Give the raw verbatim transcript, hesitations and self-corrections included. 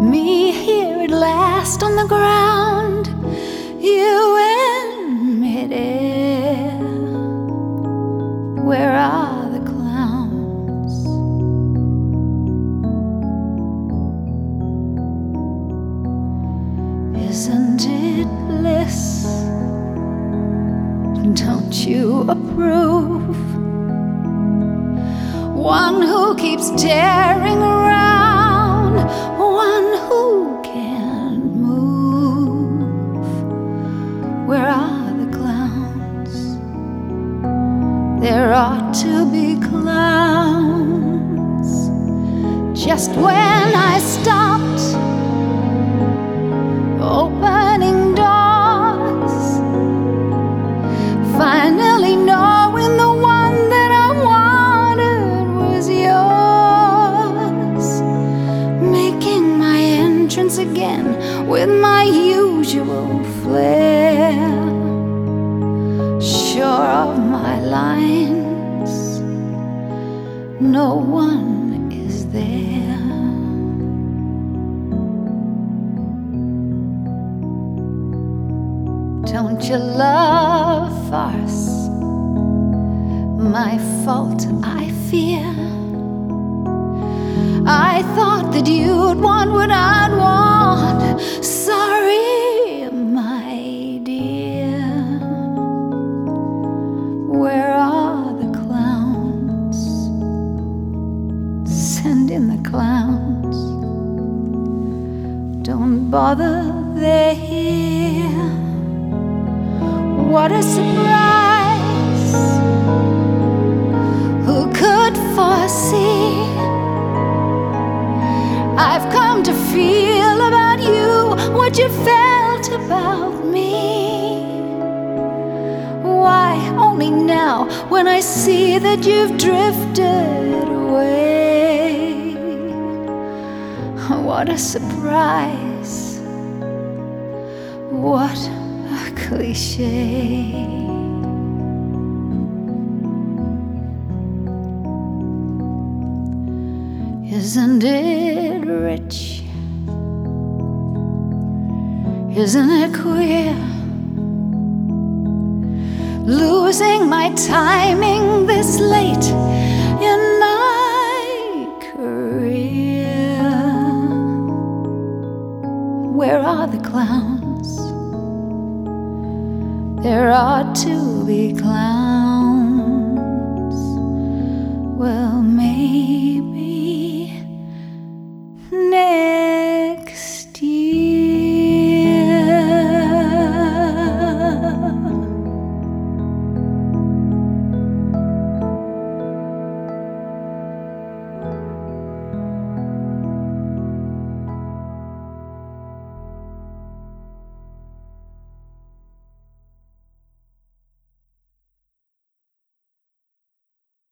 Me here at last on the ground, you and me there. Where are the clowns? Isn't it bliss? Don't you approve? One who keeps tearing around, one who can't move. Where are the clowns? There ought to be clowns. Just when I stopped opening doors, finally knowing the one that I wanted was yours, making my entrance again with my usual flair, sure of my lines, no one is there. Don't you love farce? My fault, I fear. I thought that you'd want what I'd want. Sorry, my dear. Where are the clowns? Send in the clowns. Don't bother, they're here. What a surprise! Who could foresee? I've come to feel about you what you felt about me. Why, only now when I see that you've drifted away. What a surprise! What a cliche. Isn't it rich? Isn't it queer? Losing my timing this late in my career. Where are the clowns? There ought to be clowns.